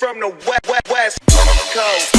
from the west coast.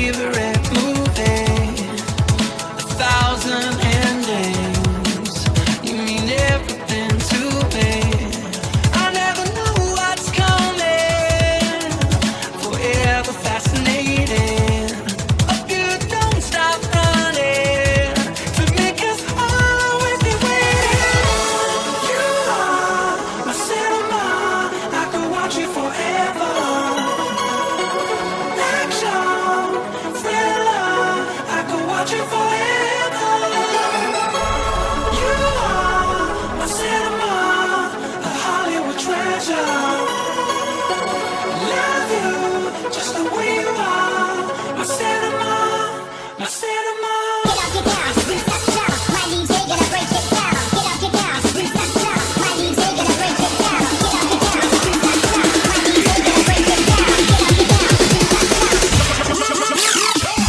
favorite movie, 1,000 endings. You mean everything to me. I never know what's coming. Forever fascinating. Hope you don't stop running. To make us always be waiting. You are my cinema. I could watch you forever. Action, thriller. I could watch you forever. You are my cinema, a Hollywood treasure. Love you just the way you are. My cinema, my cinema. Get up, get down, Bruce, that's down. My DJ gonna break it down. Get up, get down, Bruce, that's down. My DJ gonna break it down. Get up, get down, Bruce, that's down. My DJ gonna break it down. Get up, get down, Bruce, that's down.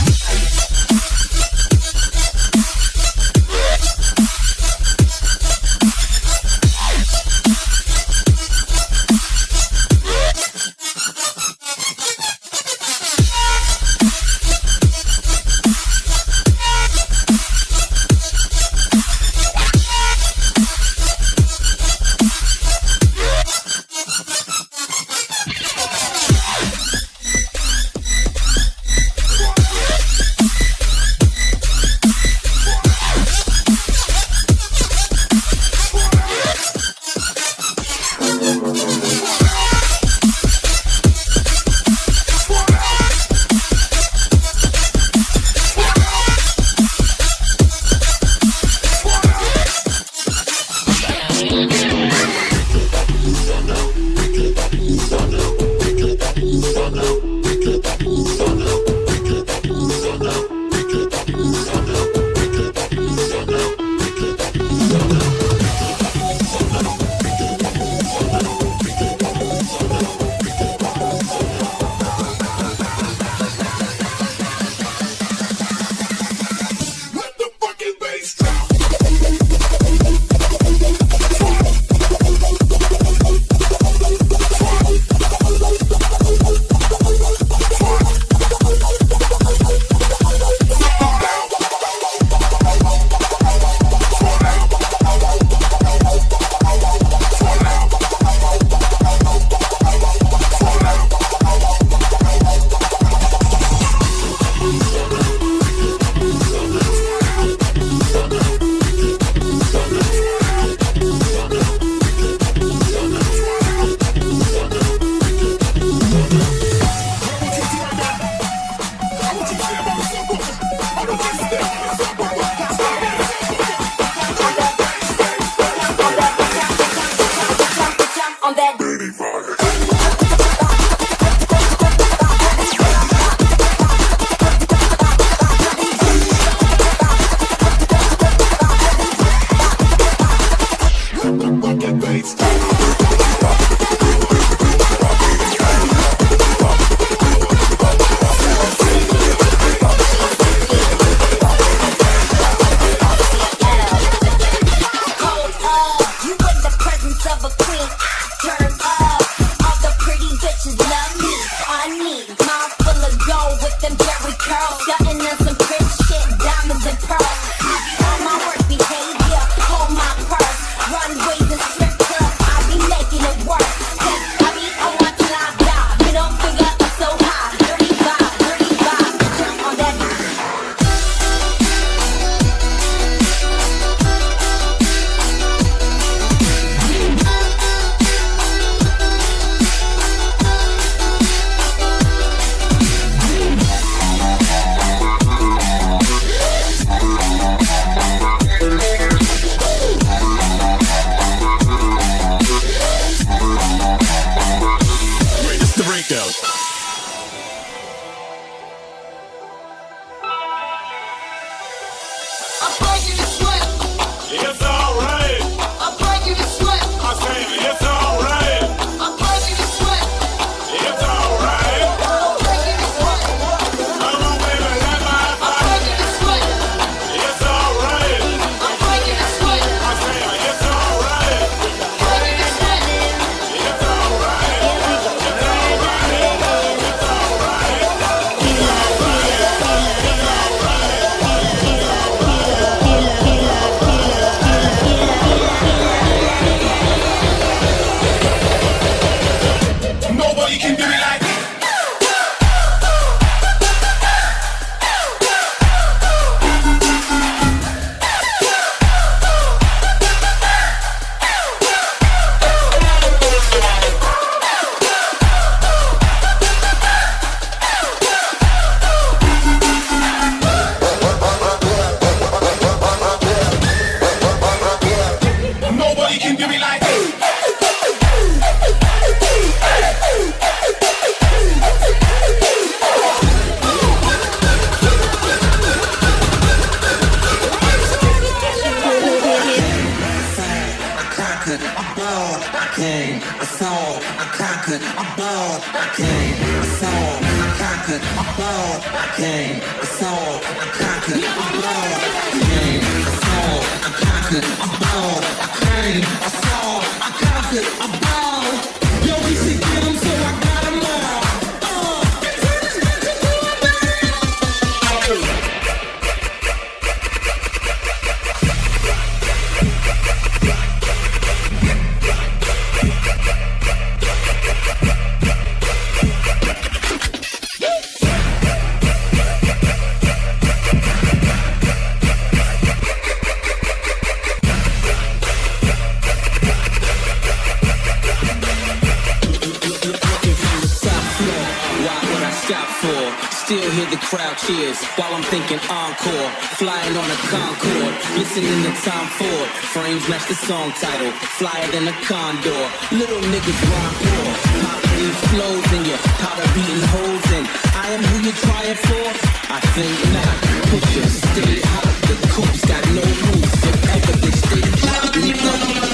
On that runways and strip clubs. I balled, I came, I saw, I conquered, I balled, I came, I saw, I conquered, I balled, I came, I saw, I conquered, I balled, I came, I saw, I conquered, I balled, I came, I saw, I conquered, I balled. Yo, we should get 'em, so I got 'em all. Turn this bitch into a band. Still hear the crowd cheers while I'm thinking encore. Flying on a Concorde, listening to Tom Ford. Frames match the song title, flyer than a condor. Little niggas rhyme poor, pop these flows in you, powder beating holes in. I am who you're trying for. I think not. Push it, stay hot. The coop's got no roof. Forever they stay hot, nigga.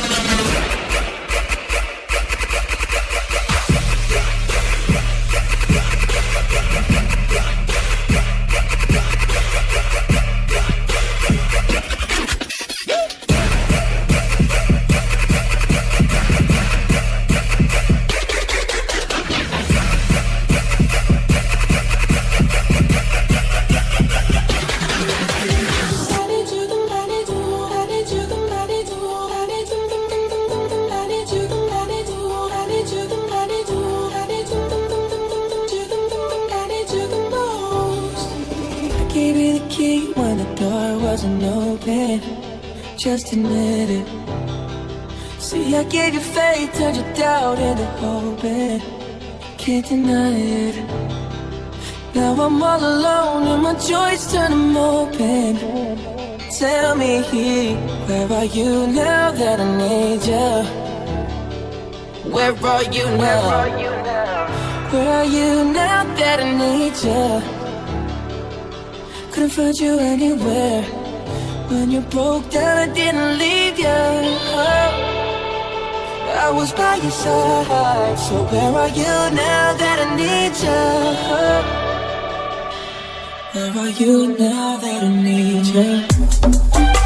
Just admit it. See, I gave you faith, turned your doubt into hope, and can't deny it. Now I'm all alone and my joys turn them open. Tell me, where are you now that I need you? Where are you now? Where are you now that I need you? Couldn't find you anywhere. When you broke down, I didn't leave you. I was by your side. So where are you now that I need you? Where are you now that I need you?